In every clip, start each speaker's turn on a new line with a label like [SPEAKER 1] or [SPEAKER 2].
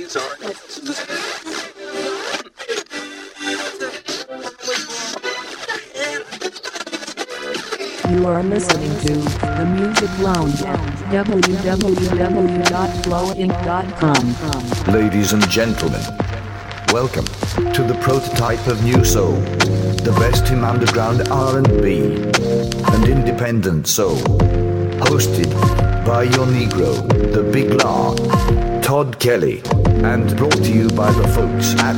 [SPEAKER 1] You are listening to The Music Lounge at www.flowinc.com.
[SPEAKER 2] Ladies and gentlemen, welcome to the prototype of New Soul, the best in underground R&B and independent soul. Hosted by your Negro, the Big La, Todd Kelly, and brought to you by the folks at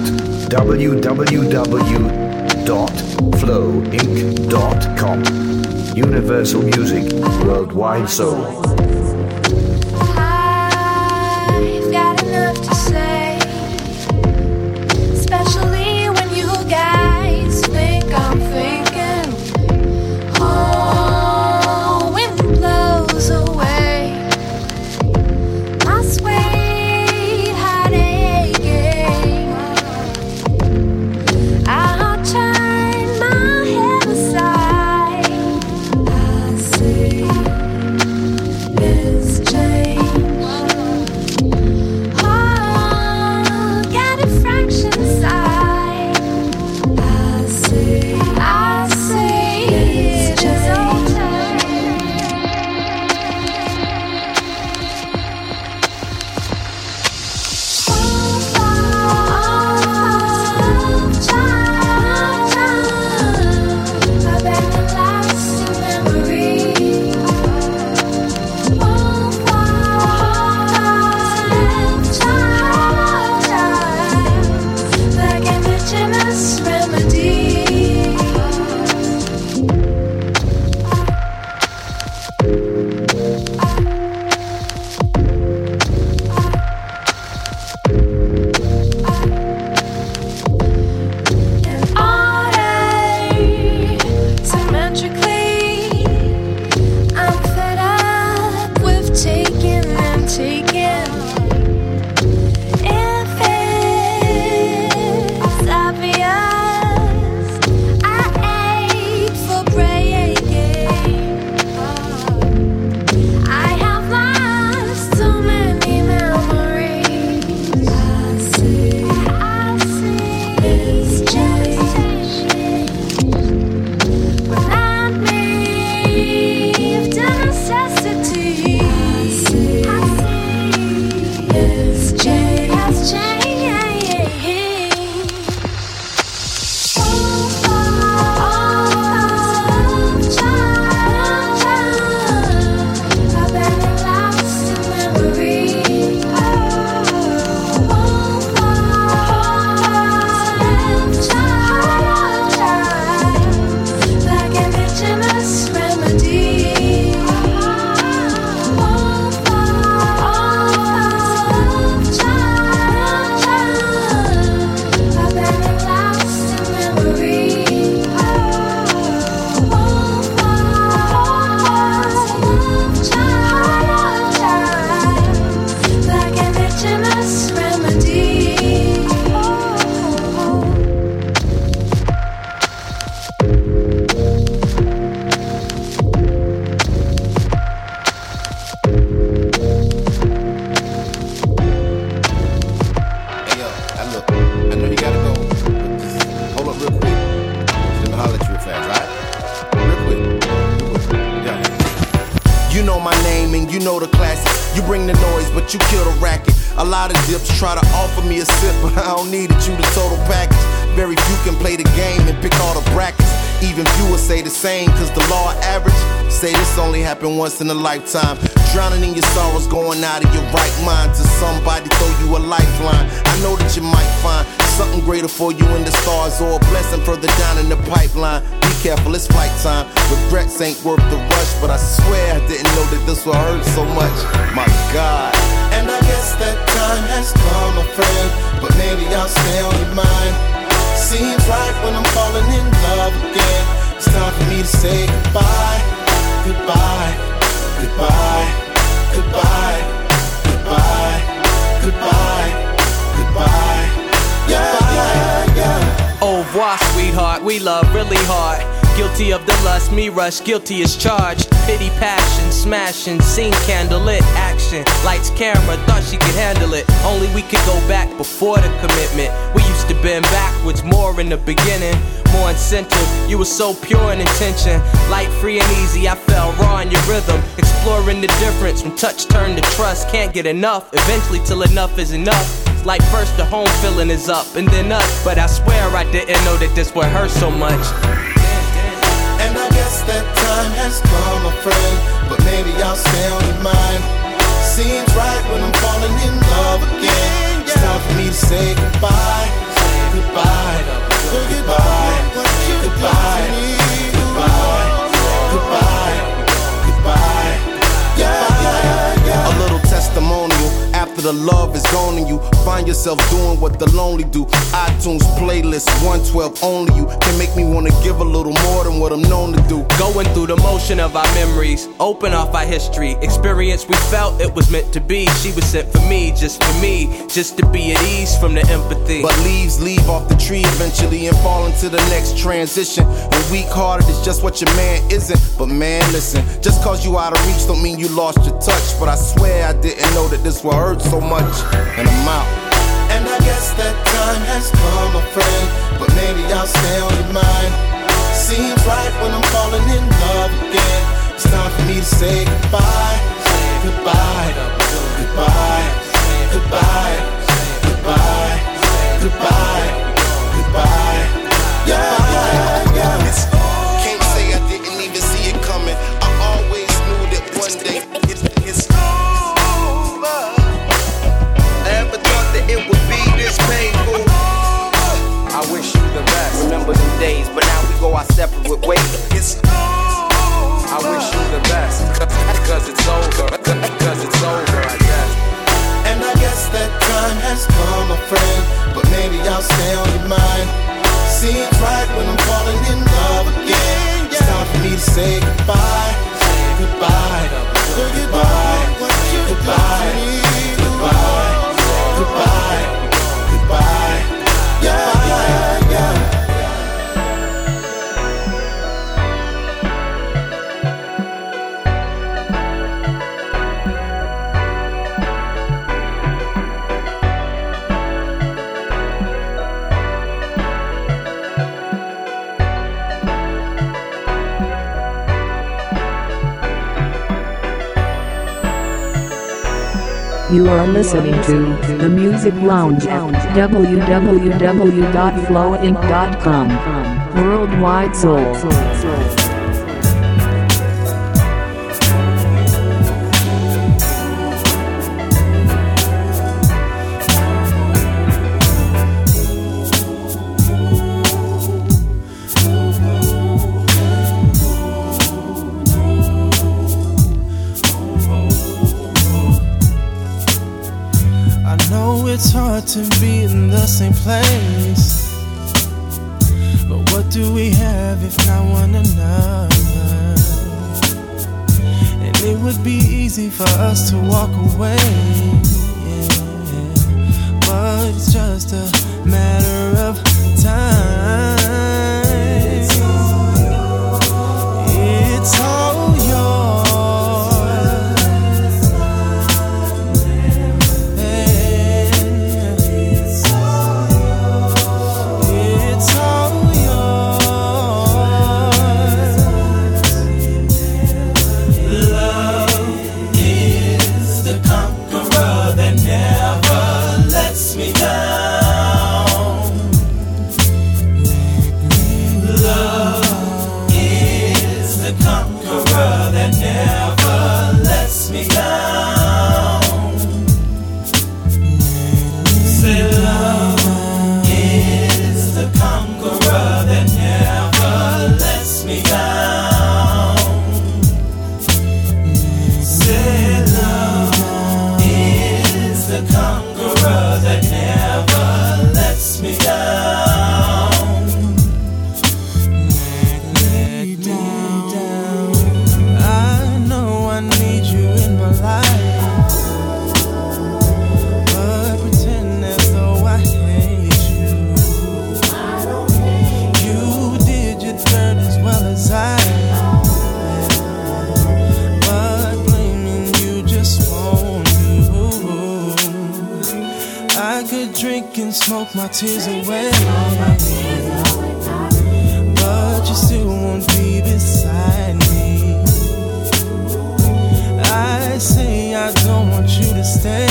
[SPEAKER 2] www.flowinc.com. Universal Music Worldwide Soul.
[SPEAKER 3] I've got enough to say, especially when you guys think I'm thinking. Oh, wind blows away my sweetheart aching. I'll turn my head aside. I see it's change. Oh, got a fraction side. I see it's change. I've been lost in memory. Like an indigenous remedy. And order symmetrically, I'm fed up with taking and taking. If it's obvious, I ache for breaking. I have lost so many memories. I see it's change. Remind me of the necessity. I see it's change. Has changed. I've been lost in memory. Like an indigenous remedy. I've been lost in memory. Like an indigenous remedy.
[SPEAKER 4] Hey yo, look, I know you gotta go, but just hold up real quick. Just gonna holler at you real fast, alright? Real quick. Yeah. You know my name and you know the classics. You bring the noise, but you kill the racket. A lot of dips try to offer me a sip, but I don't need it, you the total package. Very few can play the game and pick all the brackets. Even fewer say the same, cause the law average say this only happened once in a lifetime. Drowning in your sorrows, going out of your right mind. To somebody throw you a lifeline. I know that you might find something greater for you in the stars, or a blessing further down in the pipeline. Be careful, it's flight time. Regrets ain't worth the rush, but I swear I didn't know that this would hurt so much. My God.
[SPEAKER 5] And I guess that time has come, my friend, but maybe I'll stay on your mind. Seems right when I'm falling in love again. It's time for me to say goodbye, goodbye, goodbye, goodbye, goodbye, goodbye, goodbye, yeah, yeah, yeah.
[SPEAKER 6] Au revoir, sweetheart, we love really hard. Guilty of the lust, me rush, guilty as charged. Pity, passion, smashing, scene, candlelit action. Lights, camera, thought she could handle it. Only we could go back before the commitment. We used to bend backwards more in the beginning. More incentive, you were so pure in intention. Light, free and easy, I fell raw in your rhythm. Exploring the difference, when touch turned to trust. Can't get enough, eventually till enough is enough. It's like first the home feeling is up and then us. But I swear I didn't know that this would hurt so much.
[SPEAKER 5] And I guess that time has come, my friend, but maybe I'll stay on your mind. Seems right when I'm falling in love again. It's time for me to say goodbye. Goodbye, goodbye, goodbye, goodbye, goodbye, goodbye. A little testimonial after the love is gone and you find yourself doing what the lonely do. iTunes playlist 112 only you can make me wanna give a little more than what I'm known to do.
[SPEAKER 6] Going through the motion of our memories, open off our history. Experience we felt it was meant to be. She was sent for me, just to be at ease from the empathy.
[SPEAKER 5] But leaves leave off the tree eventually and fall into the next transition. And weak-hearted is just what your man isn't. But man, listen, just cause you out of reach don't mean you lost your touch. But I swear I didn't know that this would hurt so much. And I'm out. And I guess that time has come, my friend, but maybe I'll stay on your mind. Seems right when I'm falling in love again. It's time for me to say goodbye. Goodbye, goodbye, goodbye, goodbye, goodbye, goodbye. Yeah, yeah. Can't say I didn't even see it coming. I always knew that one day it's over. Never thought that it would be this painful.
[SPEAKER 6] I wish you the best. Remember them days, but now we go our separate ways.
[SPEAKER 5] It's over.
[SPEAKER 6] I wish you the best, cause it's over, I guess.
[SPEAKER 5] And I guess that time has come, my friend, but maybe I'll stay on your mind. Seems right when I'm falling in love again. It's time for me to say goodbye. Goodbye, goodbye, goodbye, goodbye, goodbye, goodbye. Yeah, yeah, yeah.
[SPEAKER 1] You are listening to The Music Lounge at www.flowinc.com. Worldwide Soul.
[SPEAKER 7] It's hard to be in the same place, but what do we have if not one another? And it would be easy for us to walk away, yeah. But it's just a matter of time. It's all yours. Well as I could drink and smoke my tears away, but you still won't be beside me. I say I don't want you to stay,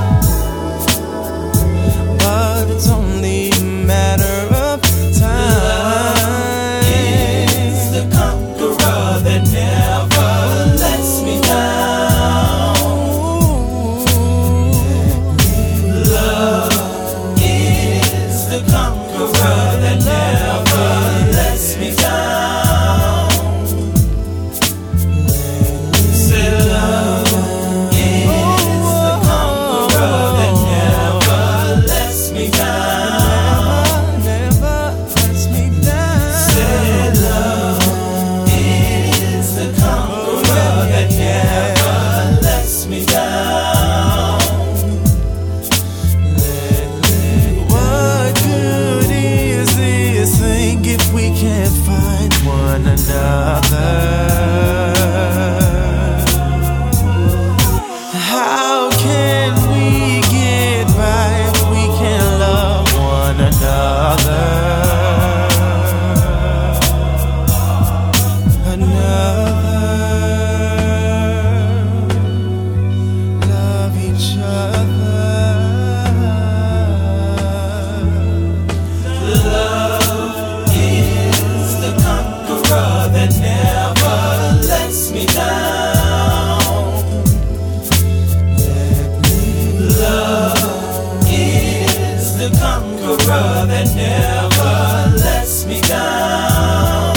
[SPEAKER 7] but it's only a matter of time. Love is the conqueror that never lets me down. Love is the conqueror that never lets me down. Say love is the conqueror that never lets me down. Never lets me down. Say love is the conqueror that never lets me down. What good is this thing if we can't find one another? How can we get by if we can't love one another? Love each other. Love is the conqueror that never lets me down. Love is the conqueror that never lets me down.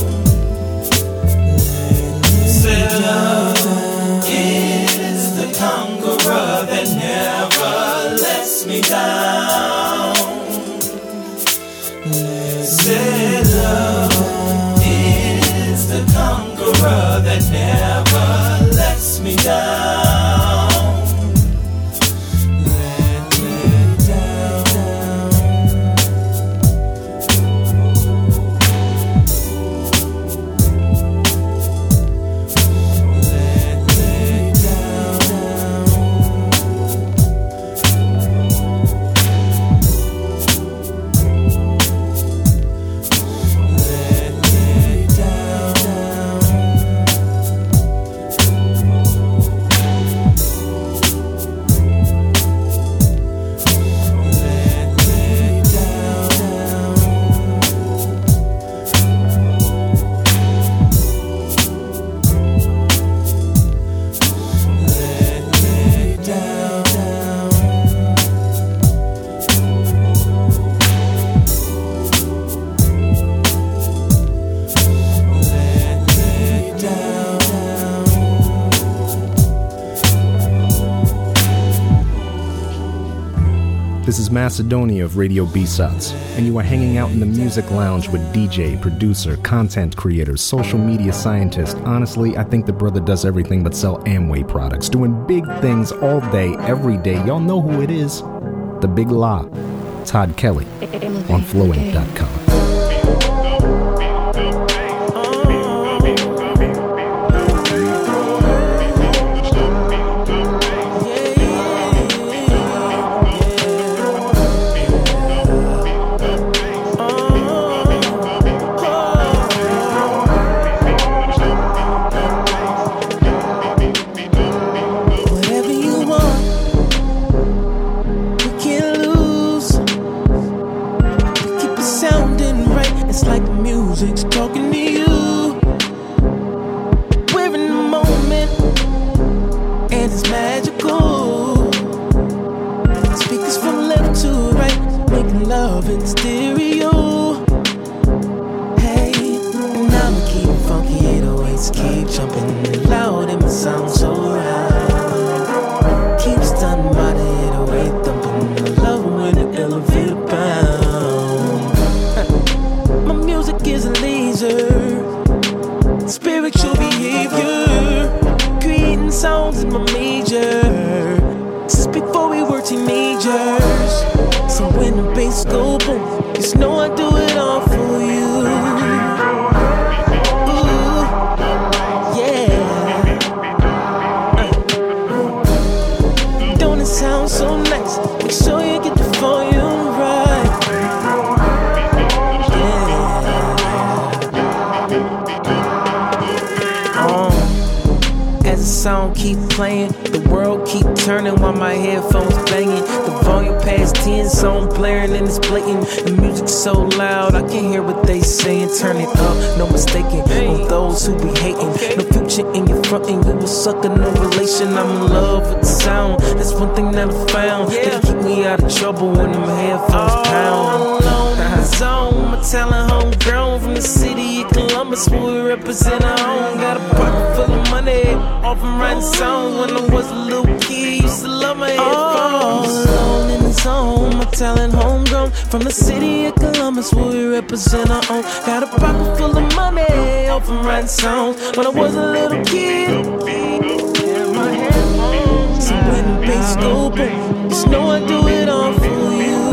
[SPEAKER 7] Say love is the conqueror that never lets me down. Say love is the conqueror that never lets me down. Let me down. Let me down. Let me down.
[SPEAKER 8] This is Macedonia of Radio B-Sides, and you are hanging out in the music lounge with DJ, producer, content creator, social media scientist. Honestly, I think the brother does everything but sell Amway products, doing big things all day, every day. Y'all know who it is. The Big La, Todd Kelly, on Flowing.com.
[SPEAKER 7] Whatever you want, we can't lose. We keep it sounding right. It's like the music's talking to you. We're in the moment, and it's magical. Speakers from left to right, making love in stereo. Hey, and I'ma keep it funky, 808s keep jumping loud, and it sounds so right. Keep stunning by the 808 thumping. I love when the elevator bound. My music is a laser, spiritual behavior, creating sounds in my major. Since before we were teenagers. So when the bass go boom, just know I do it all for you. Ooh, yeah. Don't it sound so nice? Make sure you get the
[SPEAKER 6] song keep playing, the world keep turning while my headphones banging. The volume past 10, song blaring and it's blatant. The music's so loud, I can't hear what they saying. Turn it up, no mistaking, on those who be hating. No future in your front and you a sucker, no relation. I'm in love with the sound, that's one thing that I found. It'll keep me out of trouble when them headphones pound. Zone, my talent homegrown from the city of Columbus, where we represent our own. Got a pocket full of money, off from writing songs. When I was a little kid, used to love my headphones. Alone in the zone, my talent homegrown from the city of Columbus, where we represent our own. Got a pocket full of money, off from writing songs. When I was a little kid, had my headphones. So when the bass go boom, just know I do it all for you.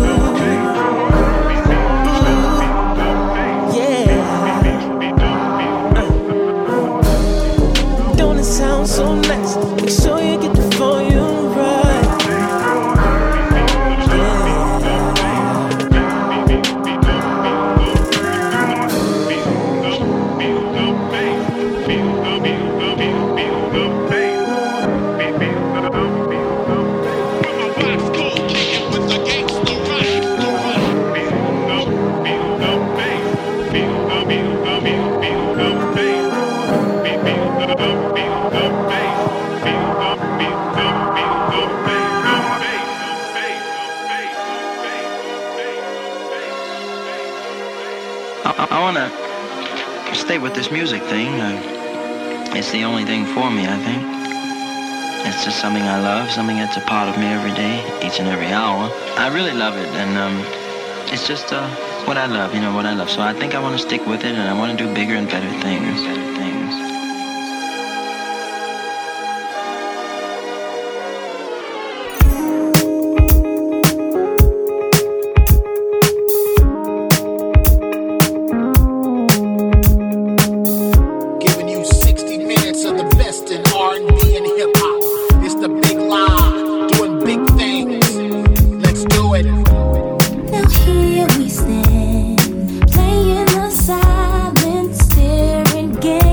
[SPEAKER 6] It sounds so nice. Make sure you get the volume right.
[SPEAKER 9] I want to stay with this music thing. It's the only thing for me, I think. It's just something I love, something that's a part of me every day, each and every hour. I really love it, and it's just what I love, you know, what I love. So I think I want to stick with it, and I want to do bigger and better things.
[SPEAKER 3] Now here we stand, playing the silent, staring game.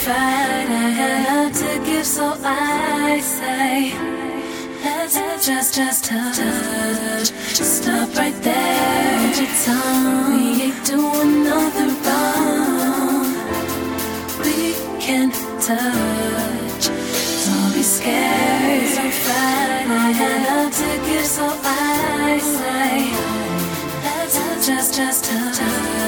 [SPEAKER 3] fine. I got love to give, so I say, let's just touch. Stop right there. Hold your tongue. We ain't doing nothing wrong. We can touch. Don't be scared. It's so fine. I got love to give, so I say, let's just touch.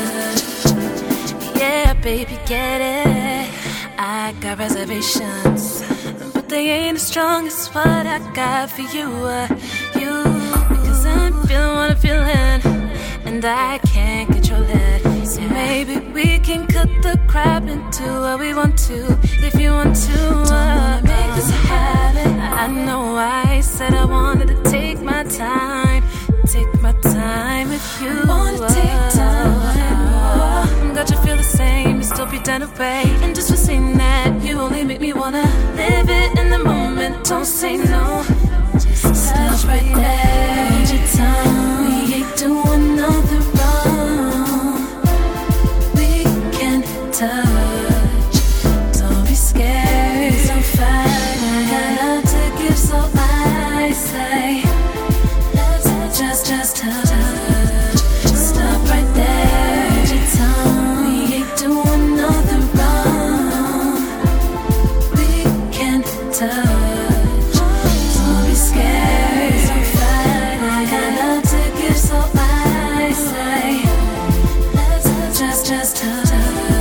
[SPEAKER 3] Yeah, baby, get it. I got reservations, but they ain't as strong as what I got for you. Because I'm feeling what I'm feeling, and I can't control it. So maybe we can cut the crap into what we want to, if you want to. Don't wanna make this a habit. I know I said I wanted to take my time with you. Wanna take time. Got you feel the same, you still be down away. And just for saying that, you only make me wanna live it in the moment. Don't say no. Just stop right there. Hold your tongue. We ain't doing nothing wrong. We can touch. Don't be scared. It's so fine. I got love to give, so I say, let's just touch. Stop right there. Hold your tongue. We ain't doing nothing wrong. We can touch. Don't be scared. It's so fine. I got love to give, so I say, let's just touch.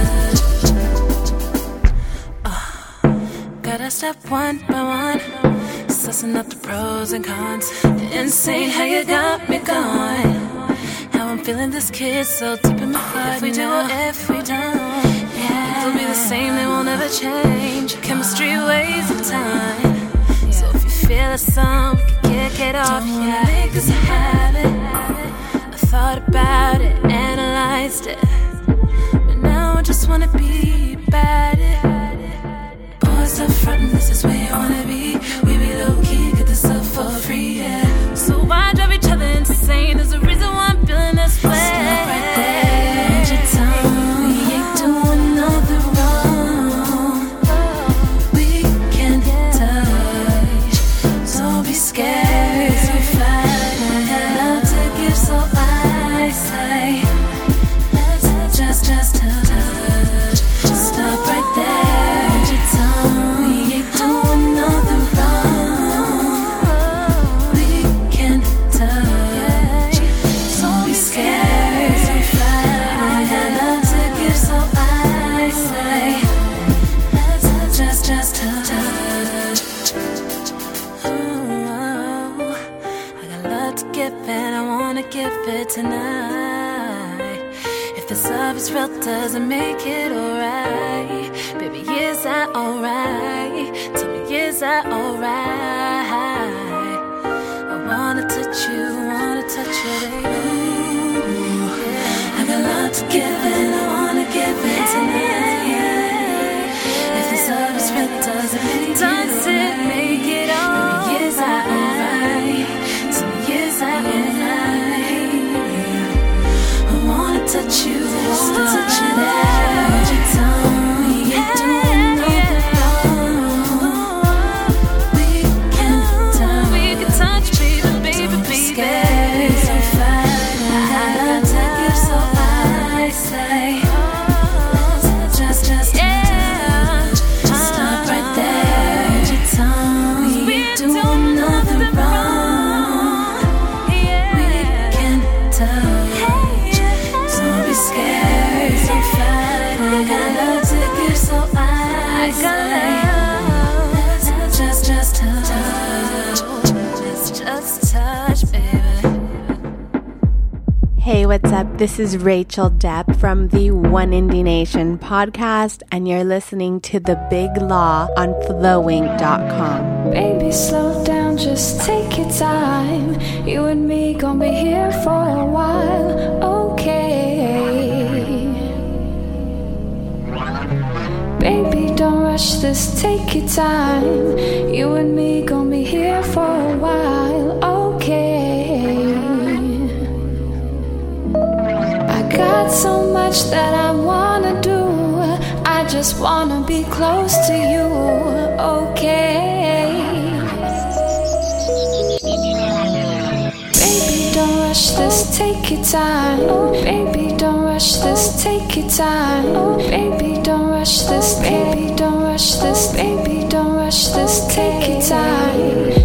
[SPEAKER 3] Gotta step one by one, sussing out the pros and cons. Insane how you got me going. How I'm feeling this kiss so deep in my heart. If we do or if we don't, yeah, it'll be the same, they won't ever change. Chemistry ways of time. So if you feel a song, we can kick it off. Don't wanna make this a habit. I thought about it, analyzed it, but now I just wanna be about it. Boys up front, this is where you wanna be. We be low-key, get this up for free, yeah. So why drive each other insane? There's a reason why I'm feeling this way. Stop right there. Hold your tongue. We ain't doing nothing wrong. We can touch. Don't be scared. It's so fine. I got love to give, so I say, let's just touch. Stop right there. Hold your tongue. We ain't doing nothing wrong. We can touch. Don't be scared. It's so fine. I got love to give, so I say, let's just touch. Ooh, I got love to give and I wanna give it tonight. If this love is real, does it make it alright? Baby, is that alright? Tell me, is that alright? I wanna touch you, baby. I got love to give and I wanna give it tonight. If this love is real, does it make it alright? Baby, is that alright? Tell me, is that alright? I wanna touch you, there. Hold your tongue. We ain't doing nothing wrong. We can touch, baby. Scared. It's so fine. I got love to give, so I say, let's just touch. Stop right there. Hold your tongue. We ain't doing nothing wrong. We can touch. Don't be scared. It's so fine. I got love to give, so I say, let's just touch. Let's just touch, baby.
[SPEAKER 10] Hey, what's up? This is Rachel Depp from the One Indie Nation podcast, and you're listening to The Big Law on flowing.com.
[SPEAKER 11] Baby, slow down, just take your time. You and me gon' be here for a while, okay? Baby, don't rush this, take your time. You and me gon' be here for a while, okay? I got so much that I wanna do. I just wanna be close to you, okay? Baby, don't rush this, take your time. Baby, don't rush this, take your time. Baby, don't rush this, baby, don't rush this, baby, don't rush this, take your time.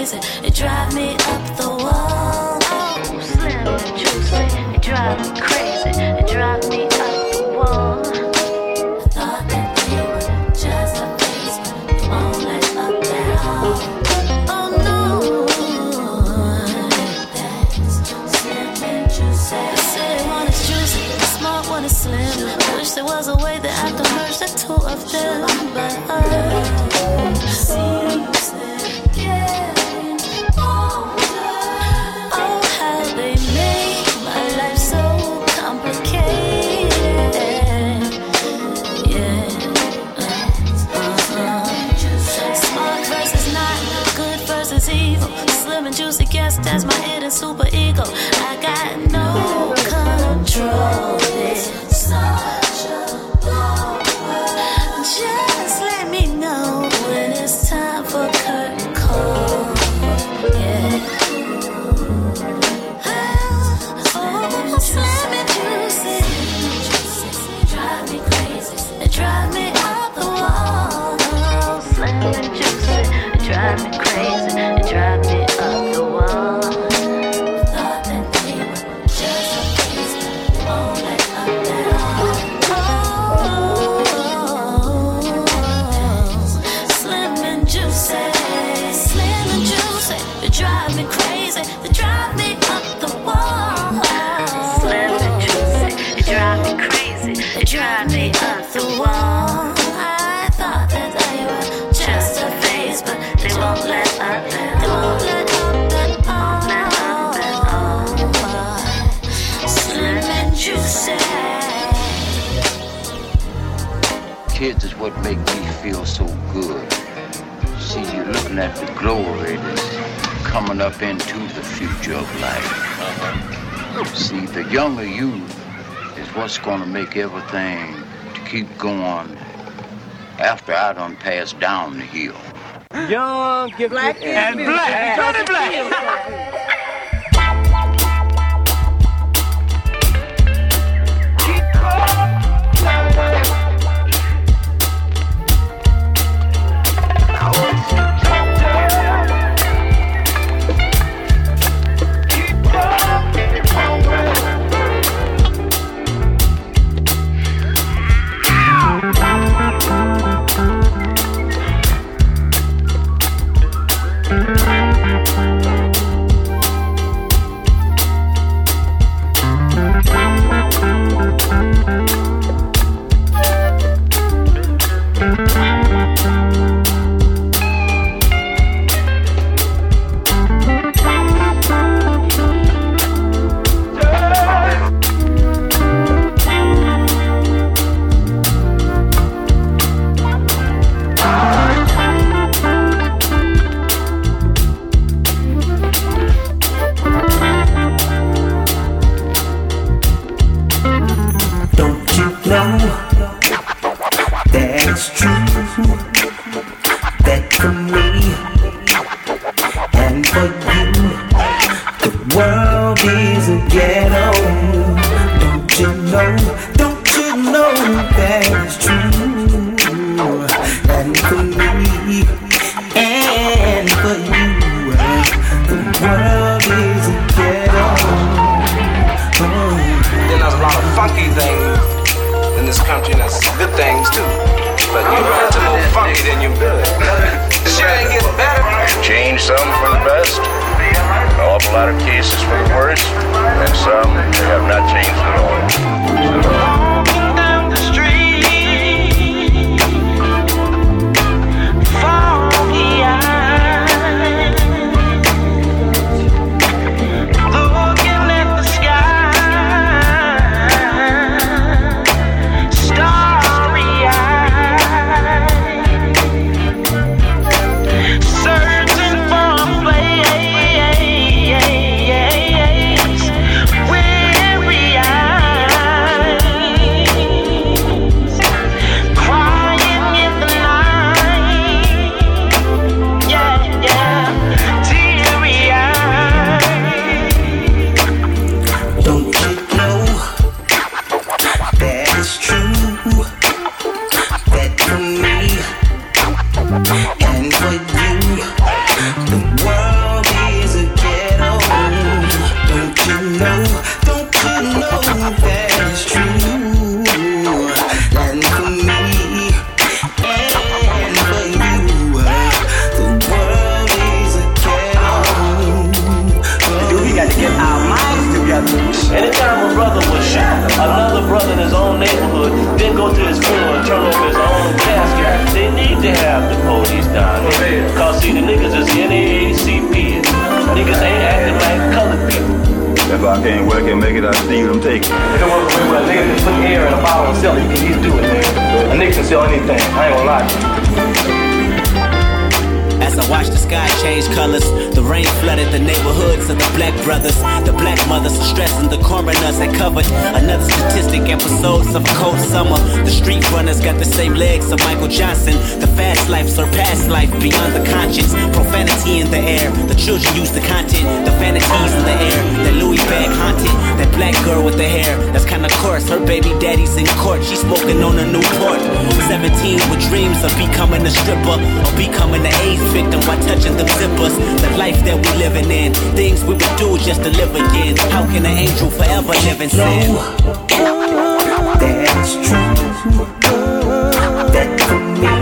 [SPEAKER 3] crazy. It drive me up the wall. Oh, slim and juicy. It drive me crazy. It drive me up the wall. I thought that they were just a face, but they won't let up at all. Oh no, that's slim and juicy. The city one is juicy, the smart one is slim. I wish there was a way that I could merge the two of them, but seems that getting older. Oh, how they make my life so complicated. Yeah. Smart versus not, good versus evil. Slim and juicy, guess that's my hidden super ego. I got no control. It's such a long world. Just let me know when it's time for curtain call. Yeah. Oh, slim and juicy. Drive me crazy. They drive me up the wall. Oh, slim and juicy. They drive me crazy. They drive me up the wall. Thought that they were just a piece, but they won't let up at all. Slim and juicy, slim and juicy. They drive me crazy. They drive me up the wall. Slim and juicy. They drive me crazy. They drive me up the wall. I thought that they were just a phase, but they won't let up. They won't let up at all. Slim and juicy.
[SPEAKER 12] Kids is what make me feel so good. See, you're looking at the glory that's coming up into the future of life. See, the younger you is what's gonna make everything to keep going after I done passed down the hill.
[SPEAKER 6] Young, gifted,
[SPEAKER 13] Black
[SPEAKER 6] and black. Turn it black.
[SPEAKER 7] And for you, the world
[SPEAKER 13] can make it, I steal them, take it.
[SPEAKER 14] It don't work with a nigga can put air in a bottle and sell it. You can easily do it, man. A nigga can sell anything. I ain't gonna lie to you.
[SPEAKER 15] As I watch the sky change colors, the rain flooded the neighborhoods of the black brothers. The black mothers are stressing, the coroners had covered another statistic, episodes of a cold summer. The street runners got the same legs of Michael Johnson. The fast life surpassed life beyond the conscience. Profanity in the air, the children use the content. The vanities in the air, that Louis bag haunted. That black girl with the hair, that's kinda coarse. Her baby daddy's in court, she's smoking on a Newport. 17 with dreams of becoming a stripper or becoming an AIDS victim while touching them zippers. The life that we living in, things we would do just to live again. How can an angel forever live in sin?
[SPEAKER 16] That's true. That for me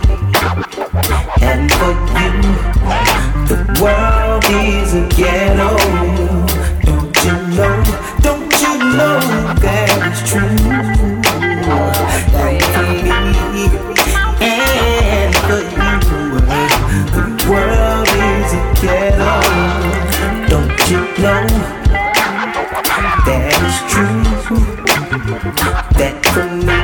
[SPEAKER 16] and for you, the world is a ghetto. Don't you know? Don't you know that it's true? That for me and for you, the world is a ghetto. Don't you know that it's true? That for me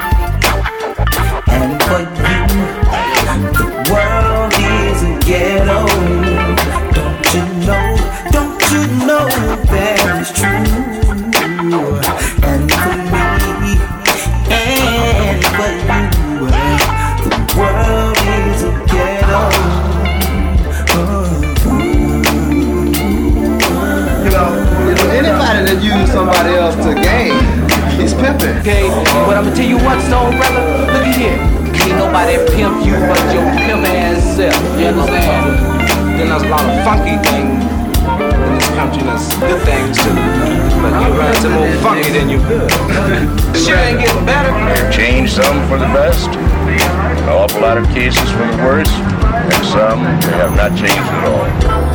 [SPEAKER 16] and for you, the world is a ghetto. Don't you know? Don't you know that it's true? And for me and for you, the world is a ghetto.
[SPEAKER 17] You know, anybody that uses somebody else to gain, he's pimping.
[SPEAKER 14] Okay, but I'ma tell you what, Stone brother, look at here. Can't nobody pimp you but your pimp ass self. You understand? Then there's a lot of funky things in this country. There's good things too. But you run some more funky than you good. Sure ain't getting better.
[SPEAKER 13] Change some for the best, an awful lot of cases for the worse, and some they have not changed at all.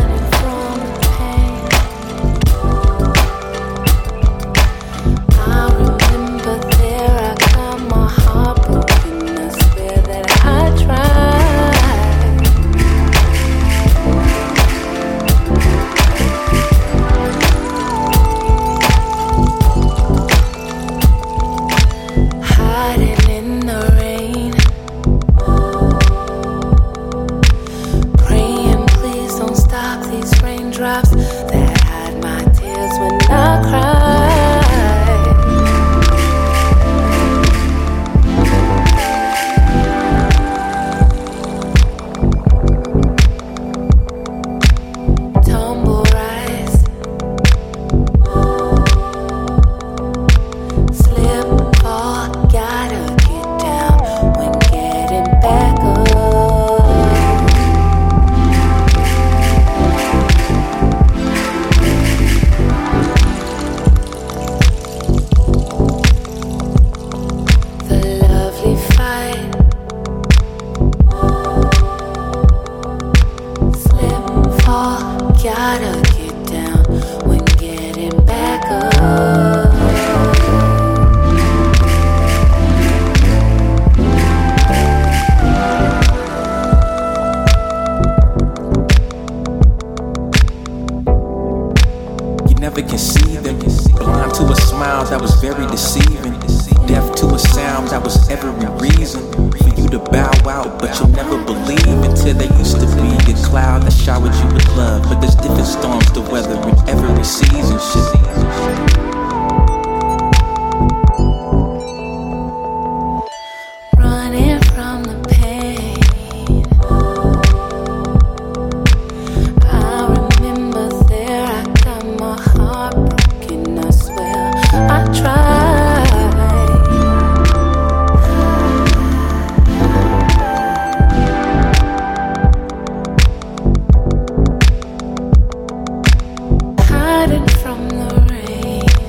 [SPEAKER 11] Hiding from the rain.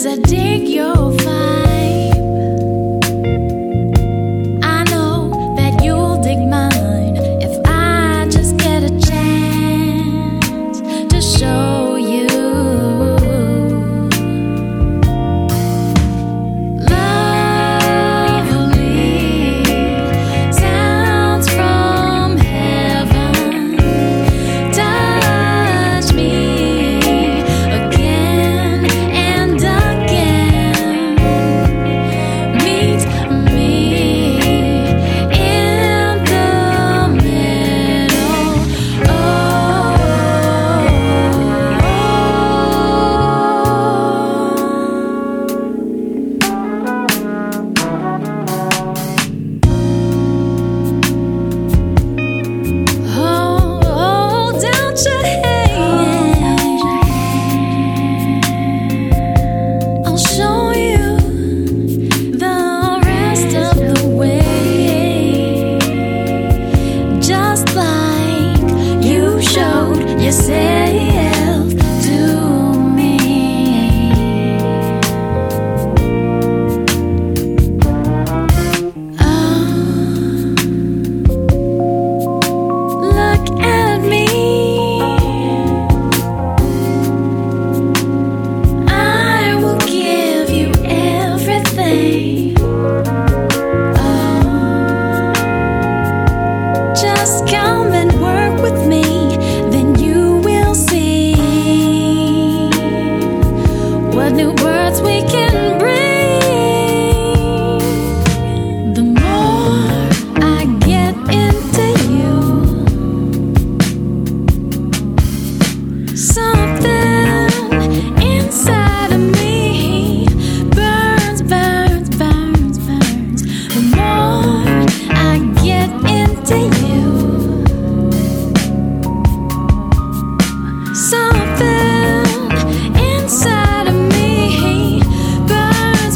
[SPEAKER 3] 'cause I dig your vibe. I know that you'll dig mine if I just get a chance to show you. Something inside of me burns,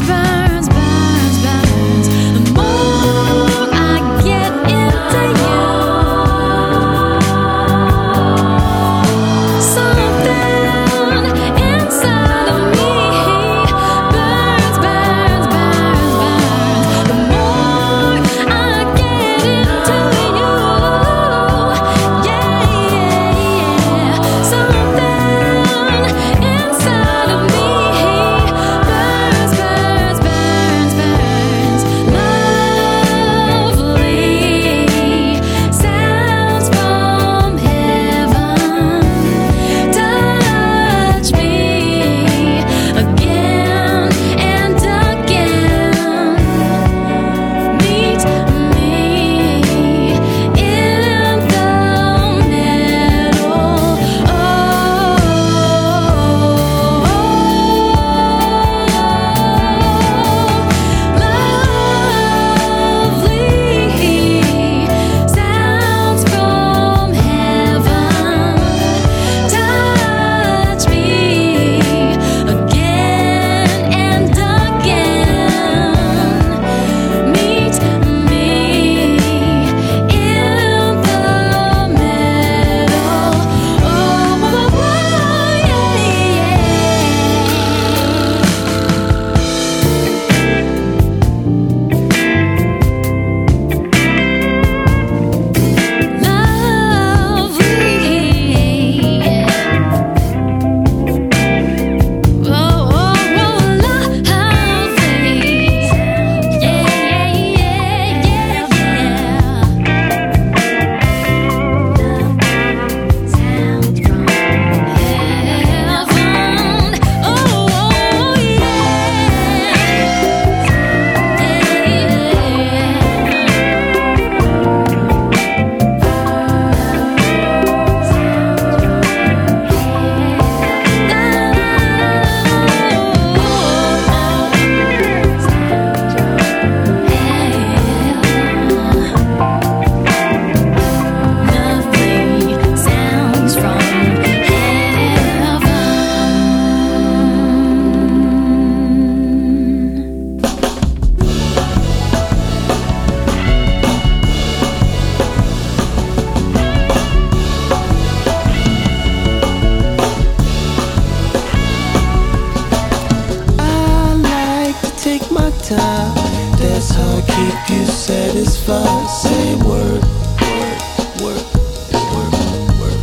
[SPEAKER 16] time. That's how I keep you satisfied. Say word, word, word, word, word, word.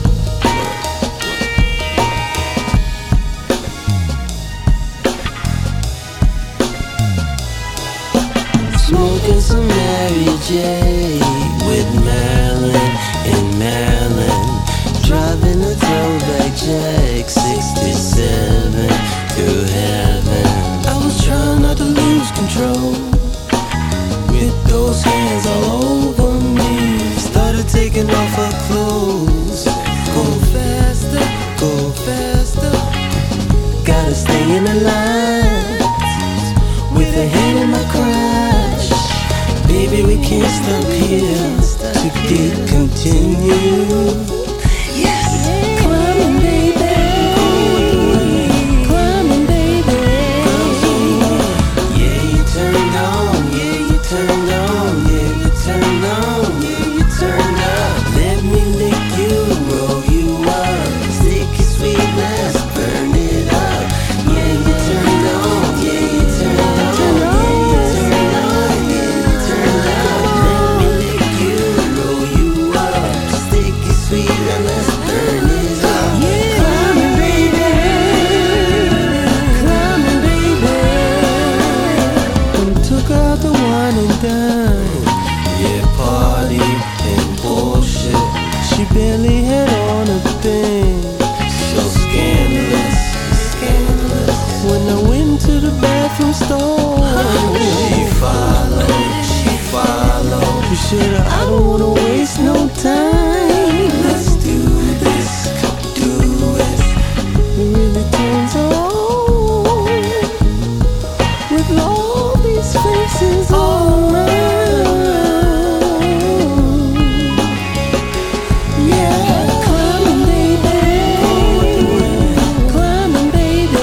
[SPEAKER 16] Smoking some Mary J with Marilyn in Maryland. Driving a throwback Jack 67 to heaven. I was trying not to lose control with those hands all over me. Started taking off her clothes. Go faster, go faster. Gotta stay in the line with a hand in my crotch. Baby, we can't stop here to get continued. Climbing, baby. Climbing, baby. Yeah, you turned on. Yeah, you turned on. Yeah, you turned on. Yeah, you turned up. Let me lick you, roll you up. Sticky sweetness, burn it up. Yeah, you turned on. Yeah, you turned on. Yeah, you turned on. Yeah, you turned up. Let me lick you, roll you up. Sticky sweet and let's burn it up. Climbing, baby. Climbing, baby. And took out the wine and dine. Yeah, party and bullshit. She barely had on a thing. So scandalous, scandalous. When I went to the bathroom stall, she followed. You should I don't wanna waste no time. Let's do this, do it. It really turns on with all these faces all around. Yeah, climbing, baby. Climbing, baby.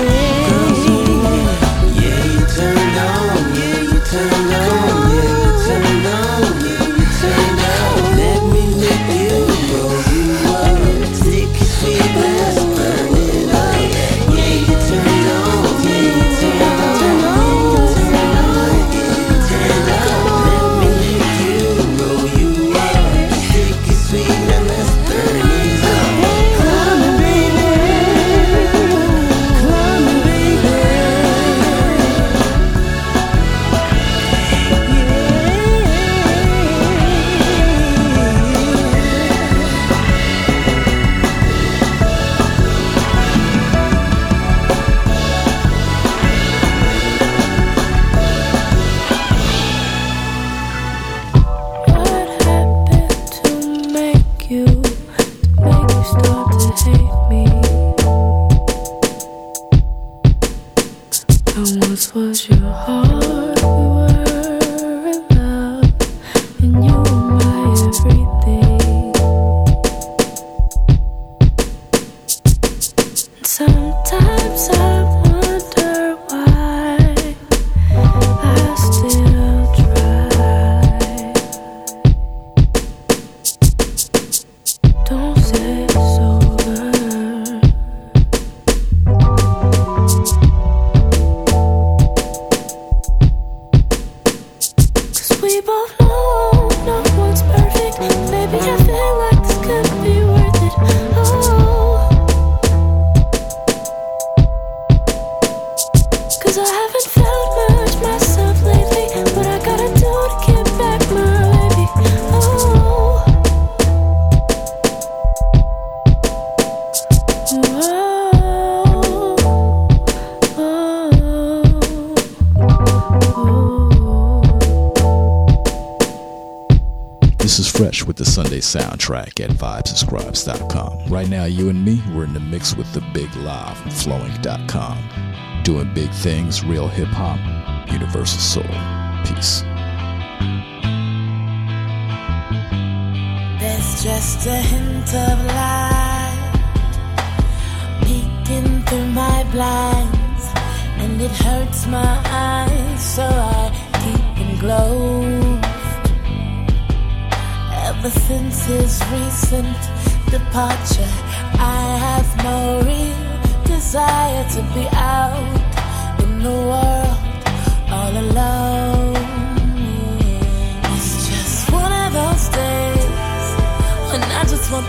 [SPEAKER 16] Yeah, you turned on. Yeah, you turned on. Yeah, you turned on. Yeah, you turned on. Let me lick you, roll you up. Sticky sweet, let's burn it up. Yeah, you turned on. Yeah, you turned on. Yeah, you turned on. Yeah, you turned on. Let me lick you, roll you up. Sticky sweet, and let's burn it up. Climbing, baby. Climbing, baby. Make you start to hate me. I once was your heart, we were in love, and you were my everything. And sometimes I wonder why I still try. Don't say it's over. 'Cause we both know no one's perfect. Maybe I feel like this could be worth it. Oh, 'cause I haven't felt much myself lately. What I gotta do to get back my baby. Oh.
[SPEAKER 18] This is Fresh with the Sunday Soundtrack at vibesandscribes.com. Right now, you and me, we're in the mix with the Big Live from Flowing.com. Doing big things, real hip hop, universal soul. Peace.
[SPEAKER 3] There's just a hint of light peeking through my blinds, and it hurts my eyes, so I keep them closed. Ever since his recent departure, I have no real desire to be out in the world all alone.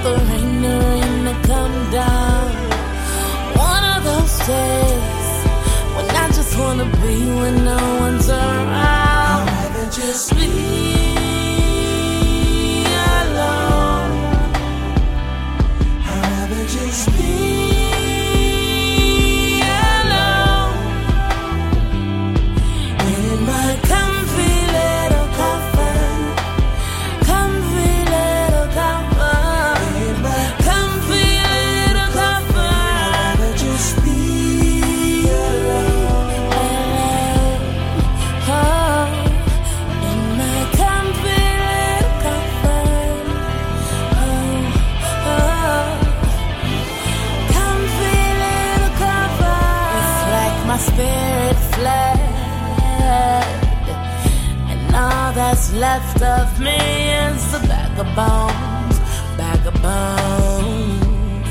[SPEAKER 3] the rain to come down. One of those days when I just wanna be when no one's around. I'd rather just be alone. I'd rather just be alone in my comfy little coffin. Comfy little coffin. In my comfy little coffin. I'd rather just be alone. Oh, in my comfy little coffin. Oh, comfy little coffin. It's like my spirit fled, and all that's left of me is a bag of bones, bag of bones.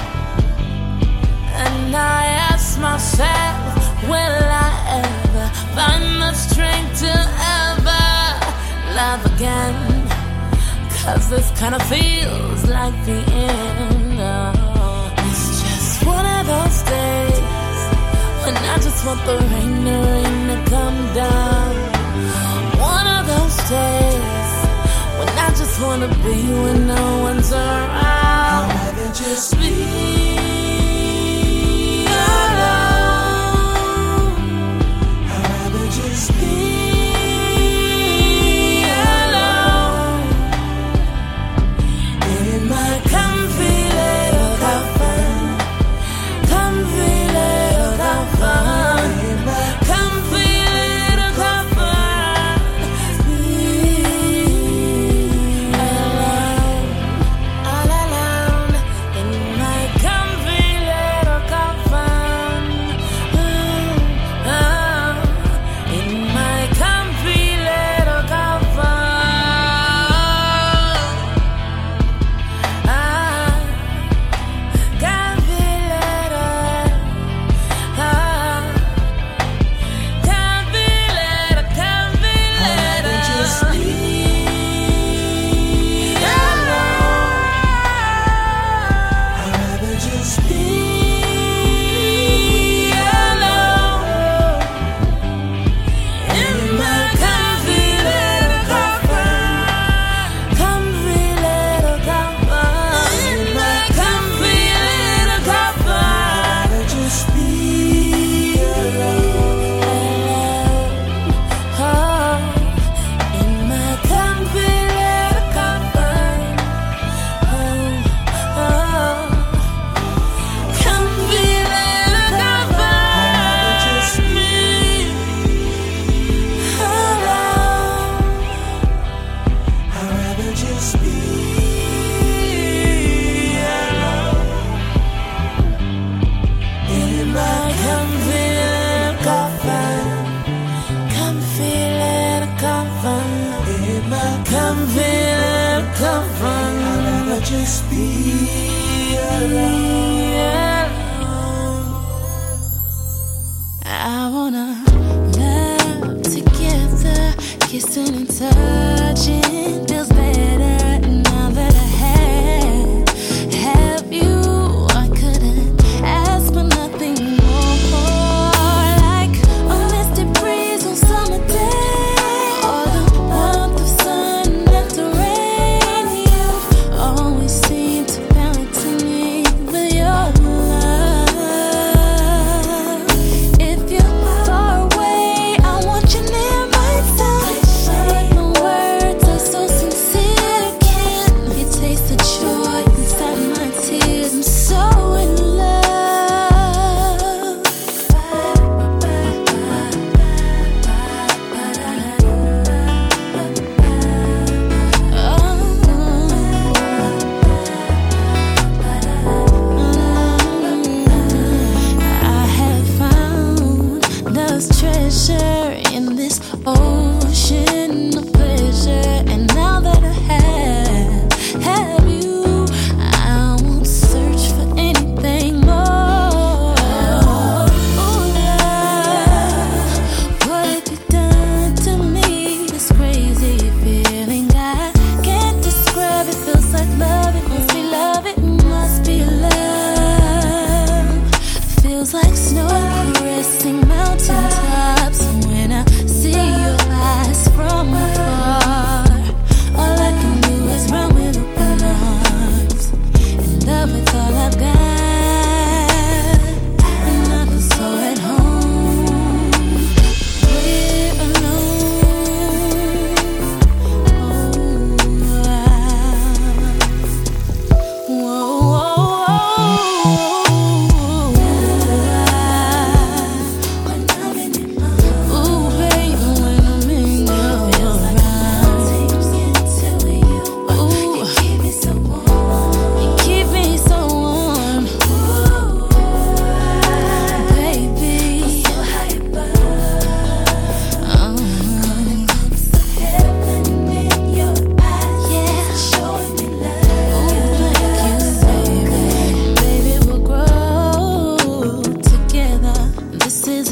[SPEAKER 3] And I ask myself, will I ever find the strength to ever love again? 'Cause this kind of feels like the end. Oh, it's just one of those days when I just want the rain to come down. One of those days when I just wanna be when no one's around. I'd rather just be alone. I'd rather just be alone in my comfy little coffin. Comfy little coffin. In my comfy little coffin. Be alone, all alone in my comfy little coffin. In my comfy little coffin. Comfy little, comfy little, comfy little. Just be alone. I'd rather just be alone in my comfy little coffin. Comfy little coffin. In my comfy little coffin. I'd rather just be alone. Oh, in my comfy little coffin. Oh, comfy little coffin. I'd rather just be alone. I'd rather just be alone in my comfy little coffin. Comfy little coffin. In my comfy little coffin. I'd rather just be alone. I wanna love together, kissing and touching feels better now that I have you. I couldn't ask for nothing more. Like a misty breeze on summer day, or the warmth of sun after rain. You always seem to balance me with your love. If you're far away, I want you near my side. Like my words are so sincere, can you taste the joy inside my tears? I'm so in love. I have found love's treasure in this ocean of pleasure, and now that I have you, I won't search for anything more. Ooh, love, what have you done to me? This crazy feeling I can't describe. It feels like love, it must be love.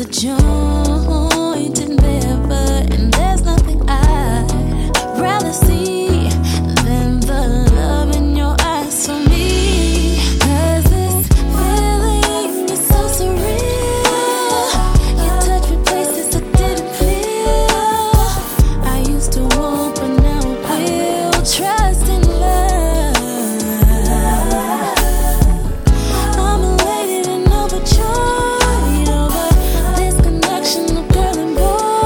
[SPEAKER 3] a joint endeavor, and there's nothing I'd rather see than the love in your eyes for me. 'Cause this feeling is so surreal. You touch me places I didn't feel. I used to want, but now I will. Trust in love. I'm elated and overjoyed over this connection of girl and boy.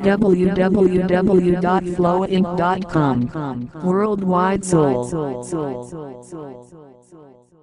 [SPEAKER 1] www.flowinc.com. Worldwide Soul.